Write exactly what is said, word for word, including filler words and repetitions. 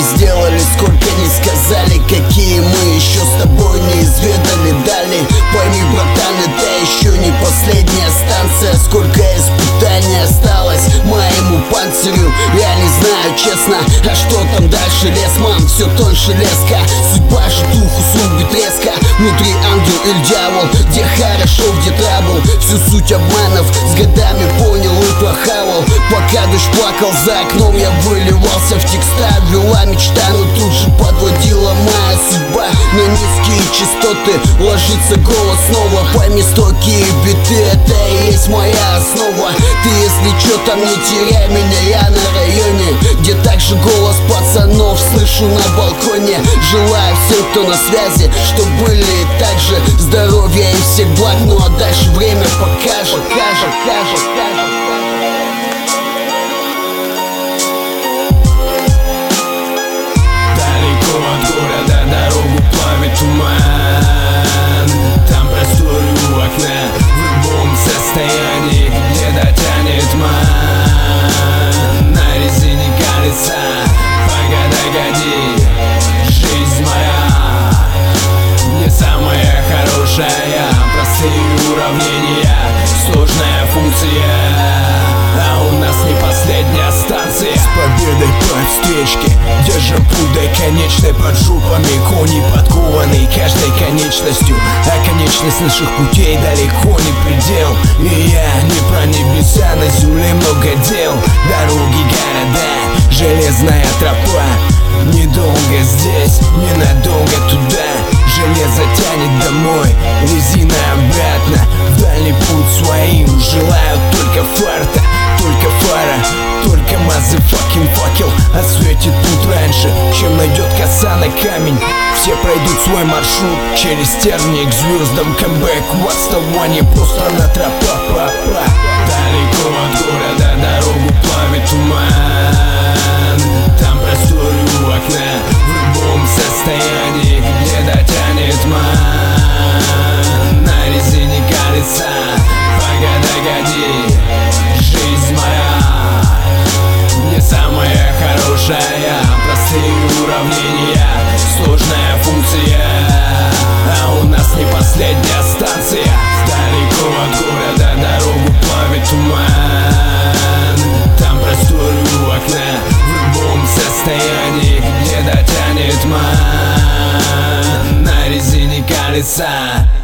сделали, сколько не сказали, какие мы еще с тобой не изведали дали. Пойми, братан, это еще не последняя станция. Сколько испытаний осталось моему панцирю, я не знаю, честно. А что там дальше, лес, мам, все тоньше леска. Судьба же духу срубит резко. Внутри ангел или дьявол, где хорошо, где трабл. Всю суть обманов с годами понял и прохавал. Пока дождь плакал за окном, я выливался в текста. Вела мечта, но тут же подводила моя судьба. На низкие частоты ложится голос снова. Пойми, строки и биты, это и есть моя основа. Ты, если чё, там не теряй меня, я на районе, где также голос пацанов слышу на балконе. Желаю всем, кто на связи, чтоб были также здоровья и всех благ. Ну а дальше время покажет, покажет, покажет, покажет. Туман, там просторы у окна, в любом состоянии, где дотянет ман. На резине колеса, погода, годи, жизнь моя не самая хорошая. Простые уравнения, сложная функция, а у нас не последняя станция. С победой по встречке, держим путь до конечной под жопами. Кони подкованные каждой конечностью, а конечность наших путей далеко не предел. И я не про небеса, на земле много дел. Дороги, города, железная тропа. Недолго здесь, ненадолго туда. Железо тянет домой, резина обратно. В дальний путь своим желаю только фарта, только фара, только мазафакин факел осветит путь раньше, чем найдет коса на камень. Все пройдут свой маршрут через тернии к звездам. Камбэк в отставании, просто на тропа, папа. Далеко от города дорогу плавит туман. Там просторы у окна, в любом состоянии, где дотянет ман. На резине колеса, погода, годи, жизнь моя не самая хорошая. Простые уравнения, сложная функция, а у нас не последняя станция. Далеко от города дорогу плавит туман. Там просторы у окна, в любом состоянии, где дотянет ман. На резине колеса.